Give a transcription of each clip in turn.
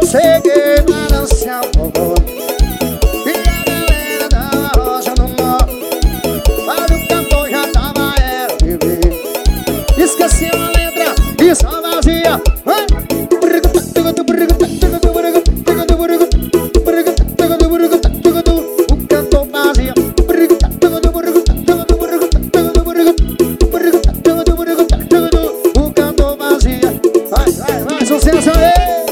Eu cheguei pra dançar o forró e a galera da rocha no nó, mas o cantor já tava era bebê. Esqueceu a letra e só vazia. O cantor vazia. O cantor vazia. Vai, sucesso aí.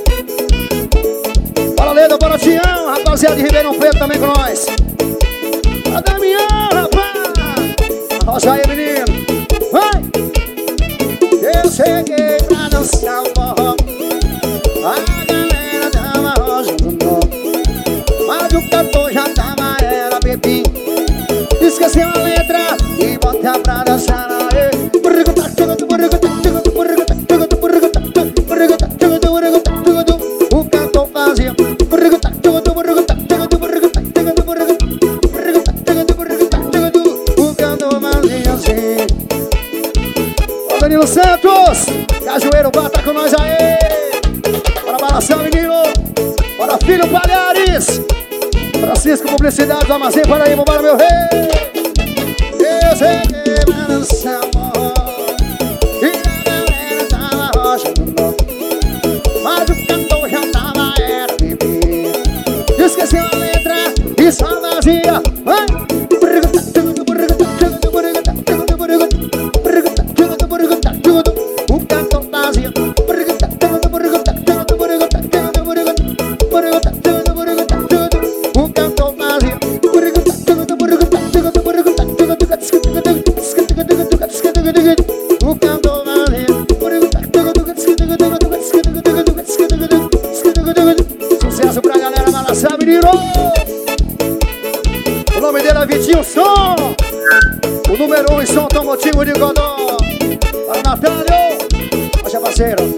Bora Leda, bora Tião, rapaziada de Ribeirão Preto também com nós. A Damião, rapaz. Rocha aí, menino. Vai. Eu cheguei pra dançar o forró, a galera dava rocha no nó, mas o cantor já tava era bebê. Esqueceu a letra e bota pra dançar aí. O cantor fazia. O cantor fazia assim. Ô Danilo Santos, Cajueiro, bata com nós aí. Bora balançar, menino. Bora, Filho Palhares. Francisco, publicidade do Armazém Paraíba, bora, meu rei. Eu cheguei pra dançar o forró e a galera tava rocha no nó, mas o cantor já tava era bebê. Esqueceu a letra e só vazia. Vai. O cantor vazia. O cantor vazia. O cantor vazia. Sucesso pra galera balançar, menino. O nome dele é Vitinho Som, o número 1 em som automotivo de Godó. Para Natália, nossa parceiro.